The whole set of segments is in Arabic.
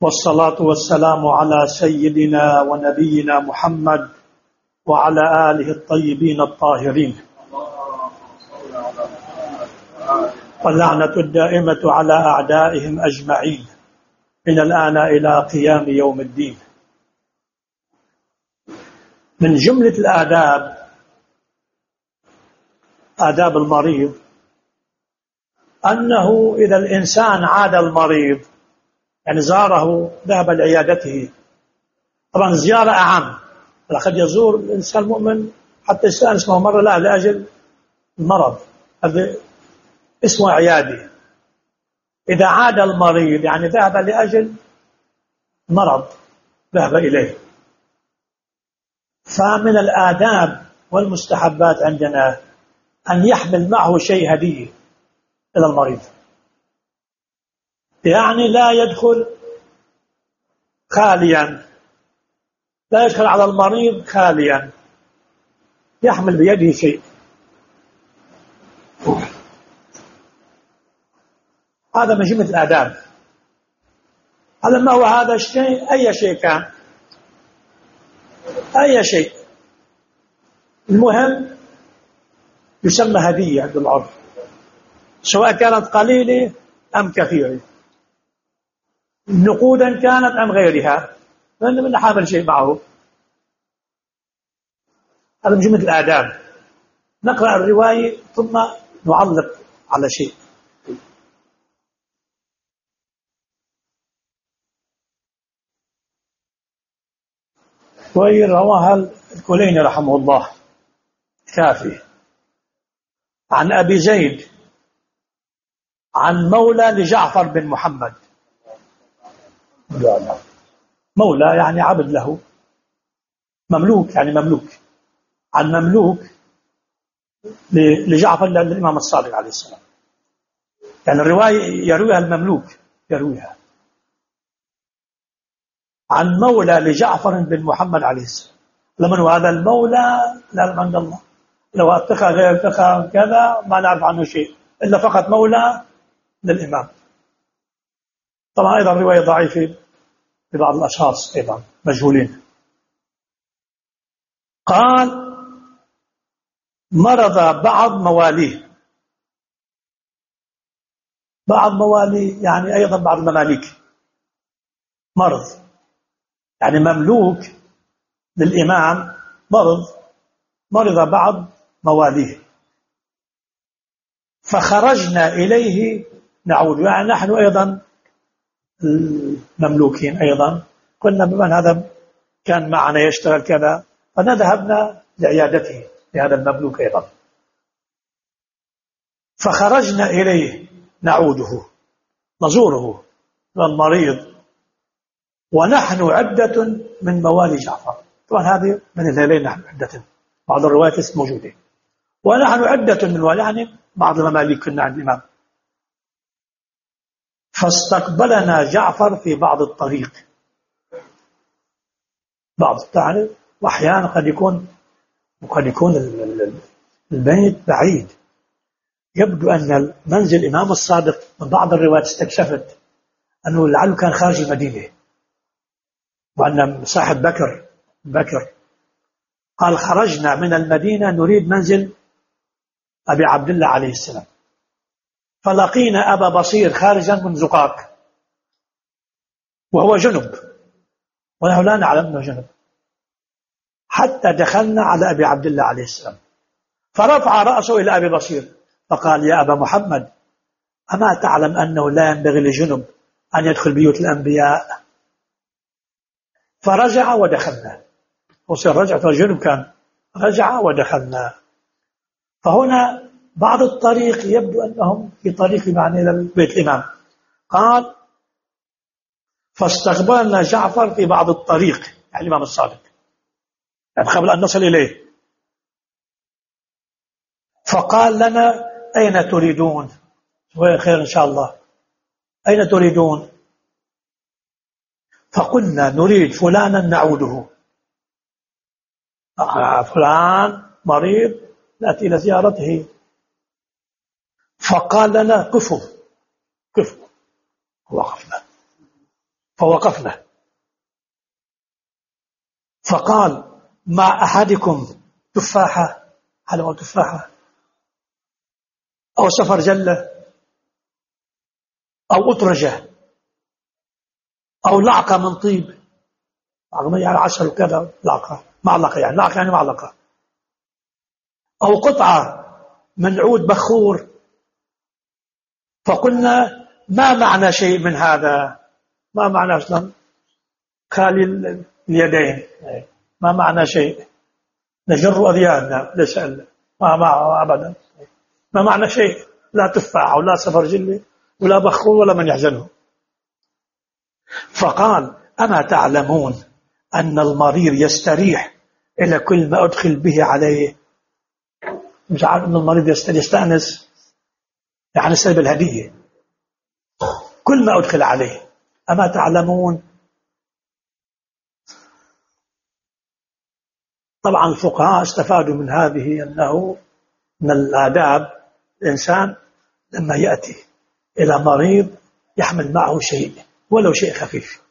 والصلاة والسلام على سيدنا ونبينا محمد وعلى آله الطيبين الطاهرين، واللعنة الدائمة على أعدائهم أجمعين من الآن إلى قيام يوم الدين. من جملة الآداب آداب المريض أنه إذا الإنسان عاد المريض، يعني زاره، ذهب لعيادته، طبعا الزيارة أعم، قد يزور الإنسان المؤمن حتى يستأنس معه مرة، لا، لأجل المرض، هذا اسمه عيادة. إذا عاد المريض يعني ذهب لأجل مرض، ذهب إليه. فمن الآداب والمستحبات عندنا أن يحمل معه شيء هدية إلى المريض، يعني لا يدخل خاليا، لا يدخل على المريض خاليا، يحمل بيده شيء. هذا من جملة الآداب. هذا ما هو هذا الشيء؟ أي شيء كان، أي شيء، المهم يسمى هدية عند العرف، سواء كانت قليلة أم كثيرة، نقودا كانت أم غيرها، من حامل شيء معه. هذا من جملة الآداب. نقرأ الرواية ثم نعلق على شيء. ورواها الكليني رحمه الله كافي عن أبي زيد عن مولى لجعفر بن محمد، مولى يعني عبد له، مملوك يعني مملوك، عن مملوك لجعفر للإمام الصادق عليه السلام، يعني الرواية يرويها المملوك، يرويها عن مولى لجعفر بن محمد عليه السلام. لمن هذا المولى؟ لا يعلم عند الله، لو اتخى غير اتخى كذا ما نعرف عنه شيء، إلا فقط مولى للإمام. طبعا أيضا رواية ضعيفة ببعض الأشخاص أيضا مجهولين. قال: مرض بعض مواليه، بعض مواليه يعني أيضا بعض المماليك، مرض يعني مملوك للإمام مرض بعض مواليه، فخرجنا إليه نعود، يعني نحن أيضا المملوكين أيضا قلنا بمن هذا كان معنا يشتغل كذا، فنذهبنا لعيادته لهذا المملوك أيضا، فخرجنا إليه نعوده، نزوره المريض، ونحن عدة من موالي جعفر. طبعا هذه من الليلين نحن عدة، بعض الروايات موجودة، ونحن عدة من موالي، يعني بعض المماليك كنا عند الإمام. فاستقبلنا جعفر في بعض الطريق، بعض الطريق، وأحيانا قد يكون البيت بعيد، يبدو أن منزل الإمام الصادق من بعض الروايات استكشفت أنه لعله كان خارج المدينة، وأن صاحب بكر قال: خرجنا من المدينة نريد منزل أبي عبد الله عليه السلام، فلقينا أبا بصير خارجا من زقاق وهو جنب، ونحن لا نعلم أنه جنب، حتى دخلنا على أبي عبد الله عليه السلام، فرفع رأسه إلى أبي بصير فقال: يا أبا محمد، أما تعلم أنه لا ينبغي لجنب أن يدخل بيوت الأنبياء؟ فرجع ودخلنا، وصير رجعت الجنب كان، رجع ودخلنا. فهنا بعض الطريق يبدو أنهم في طريق معنى إلى بيت الإمام. قال: فاستقبلنا جعفر في بعض الطريق، يعني الإمام الصادق، يعني قبل أن نصل إليه، فقال لنا: أين تريدون؟ خير إن شاء الله، أين تريدون؟ فقلنا: نريد فلانا نعوده، فلان مريض نأتي إلى زيارته. فقال لنا: قفوا. وقفنا، فوقفنا، فقال: مع أحدكم تفاحة، حلوى تفاحة أو سفرجلة أو أطرجة أو لعقة من طيب، يعني عسل وكذا، لعقة معلقة، يعني لعقة يعني معلقة، أو قطعة من عود بخور. فقلنا: ما معنى شيء من هذا؟ ما معنى أصلا خالي اليدين؟ ما معنى شيء؟ نجر أذيالنا، ليس ما أبدا، ما معنى شيء؟ لا تفاح ولا سفرجل ولا بخور ولا من يحزنه. فقال: أما تعلمون أن المريض يستريح إلى كل ما أدخل به عليه؟ مش عارف أن المريض يستأنس، يعني سلب الهدية، كل ما أدخل عليه. أما تعلمون؟ طبعا الفقهاء استفادوا من هذه أنه من الآداب الإنسان لما يأتي إلى مريض يحمل معه شيء ولو شيء خفيف،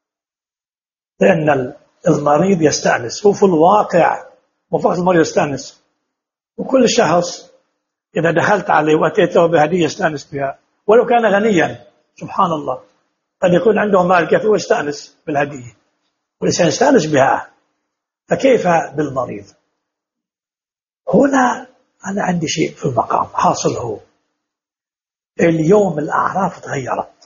لأن المريض يستأنس، وفي الواقع وفقط المريض يستأنس، وكل شخص إذا دخلت عليه وأتيته بهدية يستأنس بها ولو كان غنيا. سبحان الله، قد يكون عنده مال كثير ويستأنس بالهدية والإنسان يستأنس بها، فكيف بالمريض؟ هنا أنا عندي شيء في المقام حاصل، هو اليوم الأعراف تغيرت.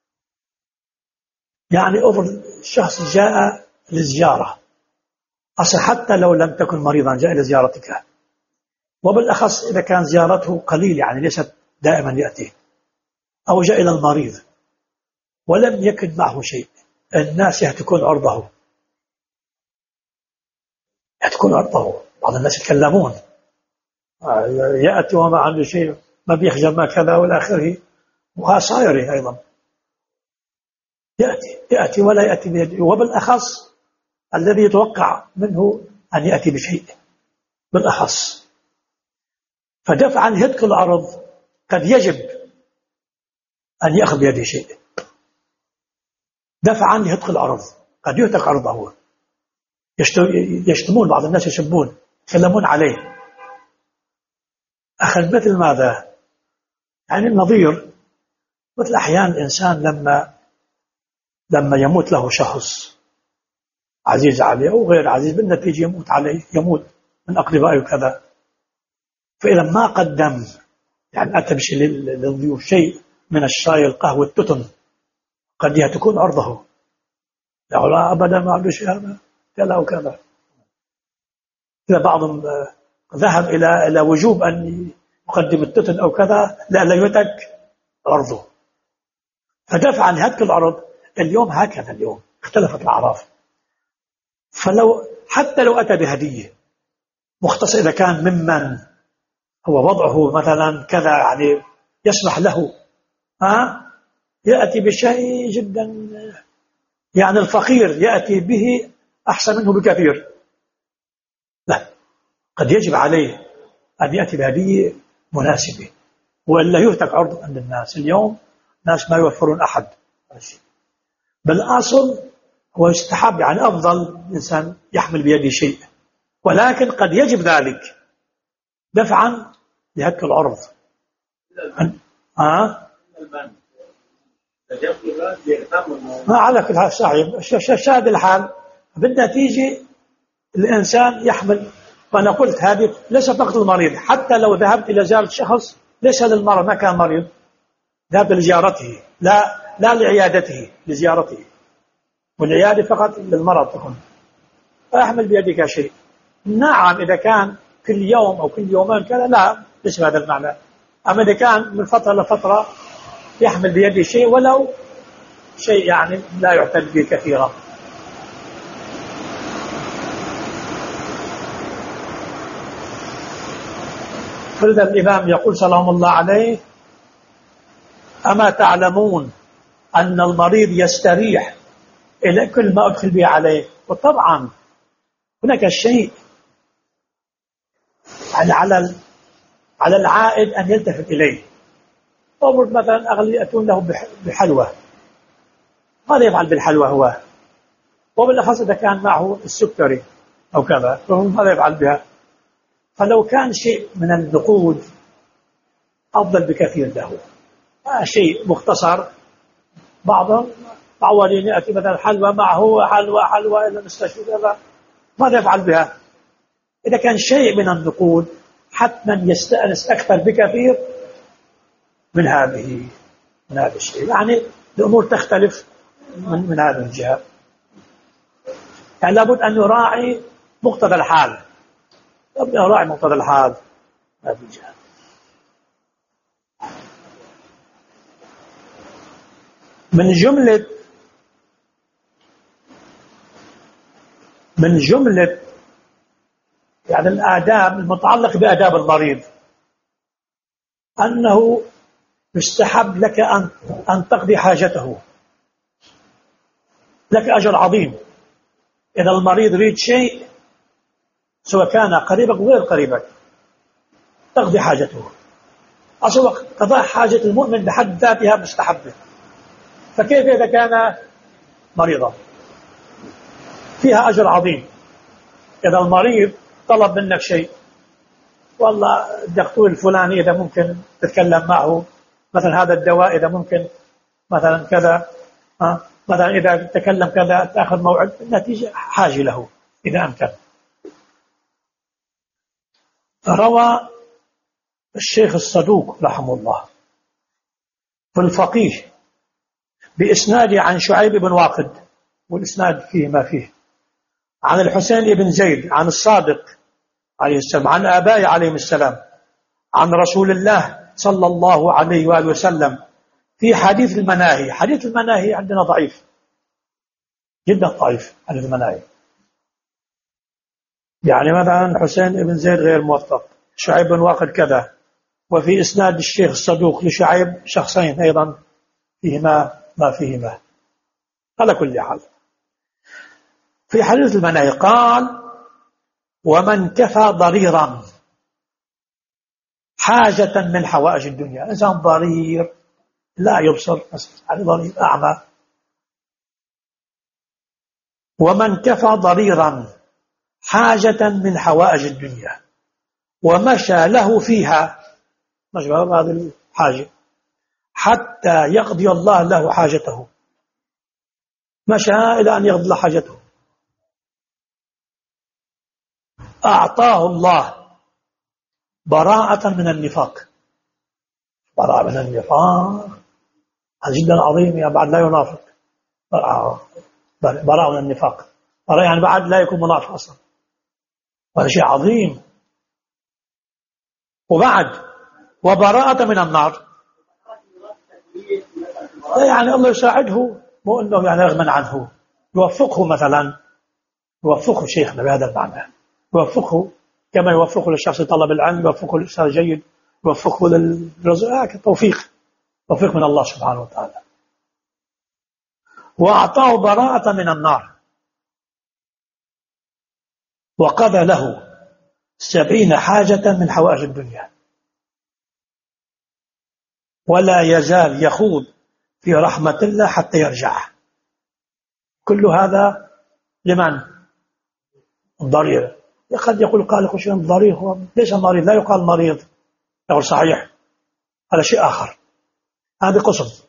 يعني الشخص جاء للزيارة، أصلا حتى لو لم تكن مريضا جاء لزيارتك، وبالأخص إذا كان زيارته قليل، يعني ليست دائما يأتي، أو جاء إلى المريض ولم يكن معه شيء، الناس يهتكون عرضه، يهتكون عرضه. بعض الناس يتكلمون، يأتي وما عنده شيء، ما بيخجل ما كذا والآخره، وصايره أيضا يأتي ولا يأتي بيده، وبالأخص الذي يتوقع منه أن يأتي بشيء بالأخص. فدفعا هتك العرض قد يجب أن يأخذ بيده شيء، دفعا هتك العرض قد يهتك عرضه، يشتمون، بعض الناس يسبون، يتكلمون عليه. أخذ مثل ماذا؟ يعني النظير، مثل أحيان الإنسان لما يموت له شخص عزيز عليه أو غير عزيز، بالنتيجة يموت عليه، يموت من أقربائه وكذا، فإذا ما قدم، يعني أتى بشيء للضيوف، شيء من الشاي، القهوة، التتن، قد تكون عرضه، يقول أبدا ما عنده شيء هذا كذا وكذا. إذا بعضهم ذهب إلى وجوب أن يقدم التتن أو كذا لا يتك عرضه، فدفع عن هتك العرض. اليوم هكذا، اليوم اختلفت الأعراف، حتى لو أتى بهدية مختص، إذا كان ممن هو وضعه مثلا كذا، يعني يسمح له، يأتي بشيء جدا، يعني الفقير يأتي به أحسن منه بكثير، لا، قد يجب عليه أن يأتي بهدية مناسبة، وإلا يهتك عرض عند الناس. اليوم ناس ما يوفرون أحد، بالأصل هو يستحب، يعني أفضل الإنسان يحمل بيده شيء، ولكن قد يجب ذلك دفعا لهتك العرض. ما على كل هذا صعب، شاهد الحال. بالنتيجة الإنسان يحمل، وأنا قلت هذه ليست فقط المريض، حتى لو ذهبت إلى زيارة شخص ليس للمرض، ما كان مريض، ذهب لزيارته، لا لعيادته، لزيارته، والعيادة فقط للمرض تكون، فأحمل بيدك شيء. نعم إذا كان كل يوم أو كل يومين كذا لا، ليس هذا المعنى. أما إذا كان من فترة لفترة يحمل بيده شيء ولو شيء يعني لا يعتد به كثيرا. فلذا الإمام يقول سلام الله عليه: أما تعلمون أن المريض يستريح إلى كل ما أدخل به عليه. وطبعا هناك الشيء على العائد أن يلتفت إليه. أمر مثلا أغلي يأتون له بحلوى، ماذا يفعل بالحلوى هو؟ وبالأخص إذا كان معه السكري أو كذا، ماذا يفعل بها؟ فلو كان شيء من النقود أفضل بكثير له. شيء مختصر، بعضهم معودين يأتي مثلا حلوى معه حلوى إلى المستشفى كذا، ماذا يفعل بها؟ إذا كان شيء من النقود حتما يستأنس أكثر بكثير من هذا الشيء. يعني الأمور تختلف من هذه الجهة. يعني لابد أن يراعي مقتضى الحال، لابد أن يراعي مقتضى الحال هذه الجهة. من جملة يعني الآداب المتعلقة بآداب المريض أنه يستحب لك أن تقضي حاجته، لك أجر عظيم إذا المريض يريد شيء سواء كان قريبك أو غير قريبك تقضي حاجته. أصلا قضاء حاجة المؤمن بحد ذاتها مستحبة، فكيف إذا كان مريضا؟ فيها أجر عظيم. إذا المريض طلب منك شيء، والله الدكتور الفلاني إذا ممكن تتكلم معه، مثلا هذا الدواء إذا ممكن مثلا كذا، مثلا إذا تكلم كذا تأخذ موعد، النتيجة حاجة له إذا أمكن. روى الشيخ الصدوق رحمه الله في الفقيه بإسناد عن شعيب بن واقد، والإسناد فيه ما فيه، عن الحسين بن زيد عن الصادق عليه السلام عن آبائه عليهم السلام عن رسول الله صلى الله عليه وآله وسلم في حديث المناهي. حديث المناهي عندنا ضعيف جدا، ضعيف حديث المناهي. يعني مثلا حسين بن زيد غير موثق، شعيب بن واقد كذا، وفي إسناد الشيخ الصدوق لشعيب شخصين أيضا فيهما ما فيهما. على كل حال في حديث المناهي قال: ومن كفى ضريرا حاجة من حوائج الدنيا. إنسان ضرير لا يبصر، يعني ضرير أعمى. ومن كفى ضريرا حاجة من حوائج الدنيا ومشى له فيها، مشى هذه الحاجة حتى يقضي الله له حاجته، مشى إلى أن يقضي له حاجته، أعطاه الله براءة من النفاق. براءة من النفاق هذا جدا عظيم، يعني بعد لا ينافق. براءة من النفاق، براءة يعني بعد لا يكون منافق أصلا، هذا شيء عظيم. وبعد وبراءة من النار، يعني الله يساعده، مو أنه يعني رغما عنه، يوفقه مثلا، يوفقه شيخنا بهذا المعنى، يوفقه كما يوفقه للشخص طلب العلم، يوفقه للإنسان الجيد، يوفقه للرزق، توفيق من الله سبحانه وتعالى. وأعطاه براءة من النار وقضى له 70 حاجة من حوائج الدنيا، ولا يزال يخوض في رحمة الله حتى يرجع. كل هذا لمن؟ الضرير. قد يقول قال خشين الضرير هو ليس مريض، لا يقال مريض، يقول صحيح، هذا شيء آخر، هذا قسم.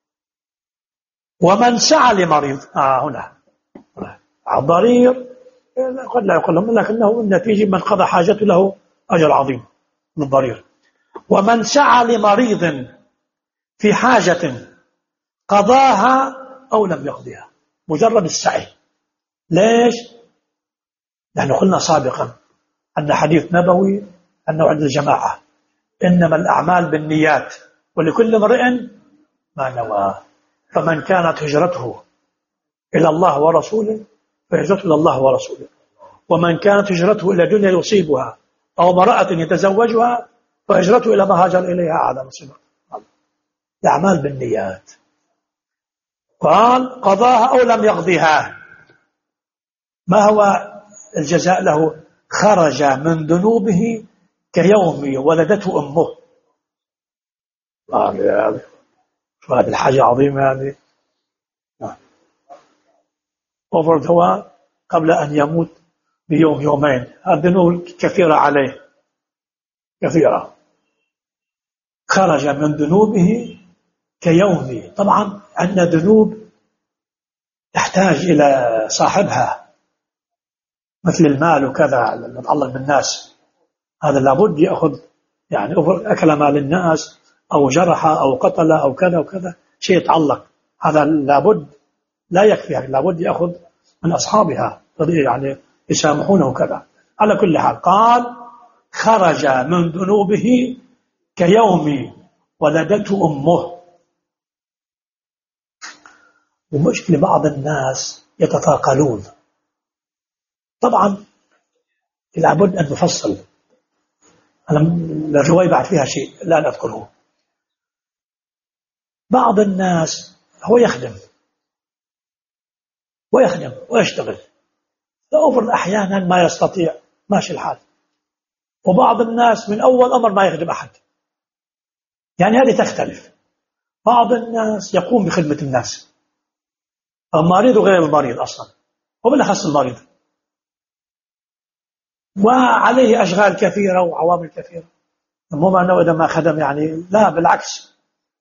ومن سعى لمريض هنا الضرير قد لا يقول لهم، لكنه النتيجة من قضى حاجته له أجر عظيم من الضرير. ومن سعى لمريض في حاجة قضاها أو لم يقضيها، مجرد السعي. ليش؟ لأنه قلنا سابقا أن حديث نبوي أنه عند الجماعة إنما الأعمال بالنيات ولكل امرئ ما نوى. فمن كانت هجرته إلى الله ورسوله فهجرته إلى الله ورسوله، ومن كانت هجرته إلى دنيا يصيبها أو امرأة يتزوجها فهجرته إلى ما هاجر إليها أعلى مصيبة. الأعمال بالنيات. قال قضاها أو لم يقضيها، ما هو الجزاء له؟ خرج من ذنوبه كيوم ولدته أمه. هذه الحاجة عظيمة هذه. أوفر دواء قبل أن يموت بيوم يومين، الذنوب كثيرة عليه، كثيرة. خرج من ذنوبه كيومي. طبعا عندنا ذنوب تحتاج إلى صاحبها، مثل المال وكذا المتعلق بالناس، هذا لابد يأخذ، يعني أكل مال الناس أو جرح أو قتل أو كذا وكذا، شيء يتعلق، هذا لابد لا يكفي، يعني لابد يأخذ من أصحابها يعني يسامحونه وكذا. على كل حال قال خرج من ذنوبه كيوم ولدته أمه. ومشكلة بعض الناس يتثاقلون، طبعا لابد أن نفصل، أنا الرواية بعد فيها شيء لا أذكره. بعض الناس هو يخدم ويشتغل، فأوفر أحيانا ما يستطيع، ماشي الحال. وبعض الناس من أول أمر ما يخدم أحد، يعني هذه تختلف. بعض الناس يقوم بخدمة الناس، المريض وغير المريض أصلا، وبالأخص المريض، وعليه أشغال كثيرة وعوامل كثيرة، مو معناه إذا ما خدم يعني لا، بالعكس.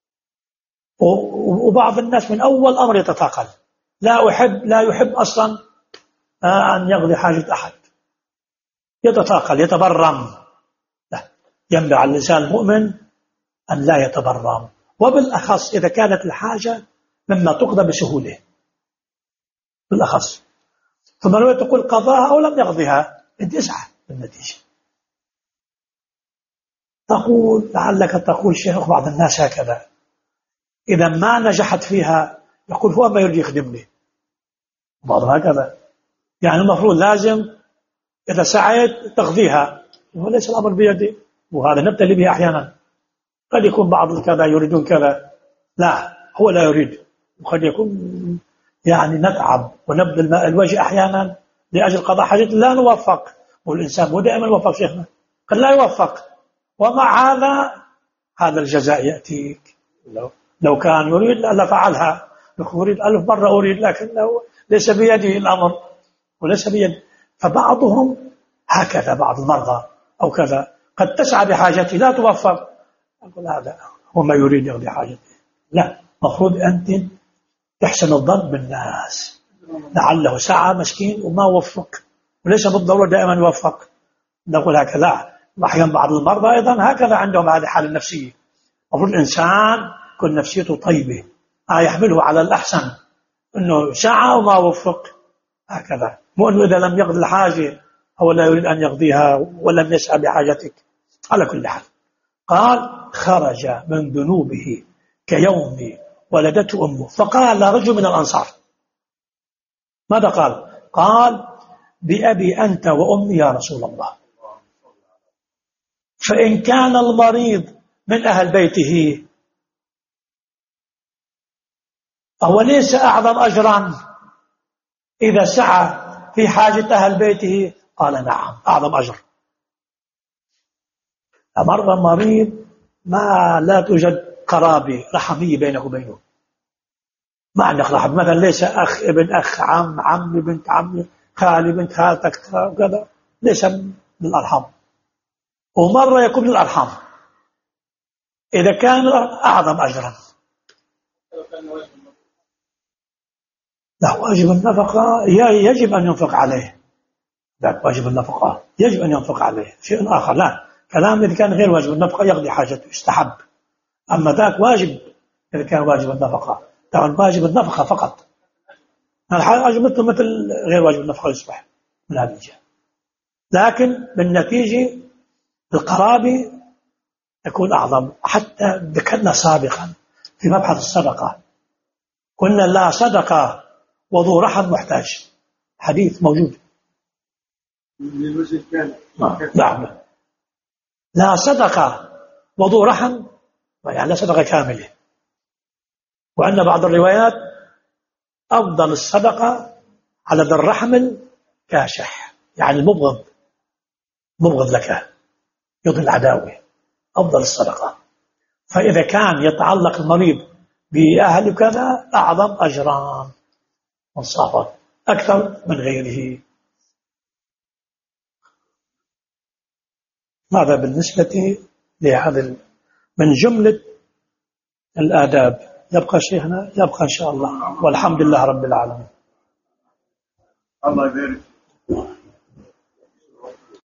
وبعض الناس من أول أمر يتثاقل، لا يحب أصلا أن يقضي حاجة أحد، يتثاقل يتبرم. لا، ينبغي على الإنسان المؤمن أن لا يتبرم، وبالأخص إذا كانت الحاجة مما تقضى بسهولة، بالأخص. ثم لو تقول قضاها أو لم يقضيها أنت اسعى بالنتيجة. تقول لعلك تقول شيخ، بعض الناس هكذا إذا ما نجحت فيها يقول هو ما يريد يخدمني، بعضهم هكذا، يعني المفروض لازم إذا سعيت تقضيها، وليس الأمر بيدي، وهذا نبتلي به أحيانا. قد يكون بعض الكذا يريدون كذا، لا هو لا يريد، وقد يكون يعني نتعب ونبذل الوجه أحيانا لأجل قضاء حاجة لا نوفق، والإنسان مو دائما يوفق شيخنا، قد لا يوفق، ومع هذا الجزاء يأتيك. لو كان يريد لفعلها، يريد 1000 مرة أريد، لكنه ليس بيده الأمر وليس بيده. فبعضهم هكذا، بعض المرضى أو كذا قد تسعى بحاجته لا توفق، أقول هذا هو ما يريد يقضي حاجته. لا، مفروض أنت تحسن الظن بالناس، لعله سعى مسكين وما وفق، وليس بالضرورة دائما يوفق، نقول هكذا. أحيانا بعض المرضى أيضا هكذا عندهم هذه الحالة النفسية. المفروض الإنسان كل نفسيته طيبة، يحمله على الأحسن، أنه سعى وما وفق، هكذا. مو أنه إذا لم يقضي الحاجة هو لا يريد أن يقضيها ولم يسعى بحاجتك. على كل حال قال خرج من ذنوبه كيوم ولدته أمه. فقال رجل من الأنصار، ماذا قال؟ قال بأبي أنت وأمي يا رسول الله، فإن كان المريض من أهل بيته فهو ليس أعظم أجرا إذا سعى في حاجة أهل بيته؟ قال نعم، أعظم أجر. مرضى مريض ما لا توجد قرابة رحمية بينك وبينه، ما عندك رحم، مثلا ليس أخ ابن أخ، عمي بنت عمي، خالي بنت خالتك وكذا، ليس من الأرحام. ومرة يكون من الأرحام إذا كان أعظم أجرا. لا، واجب النفقة يجب أن ينفق عليه، ذاك واجب النفقة يجب أن ينفق عليه، شيء آخر. لا، كلام إذا كان غير واجب النفقة يقضي حاجته يستحب، أما ذاك واجب إذا كان واجب النفقة. طبعا واجب النفقة فقط، الحاجة مثل غير واجب النفقة يصبح من هذه الجهة. لكن بالنتيجة القرابة تكون أعظم. حتى ذكرنا سابقا في مبحث الصدقة، قلنا لا صدقة وذو رحم محتاج، حديث موجود. نعم، لا صدقة وذو رحم، يعني لا صدقة كاملة. وعندنا بعض الروايات أفضل الصدقة على ذي الرحم الكاشح، يعني المبغض، مبغض لك، يضل العداوة، أفضل الصدقة. فإذا كان يتعلق المريض بأهل كذا أعظم أجران منصافة. أكثر من غيره. هذا بالنسبة لهذا من جملة الآداب. يبقى شيخنا؟ يبقى إن شاء الله، والحمد لله رب العالمين. الله يبارك.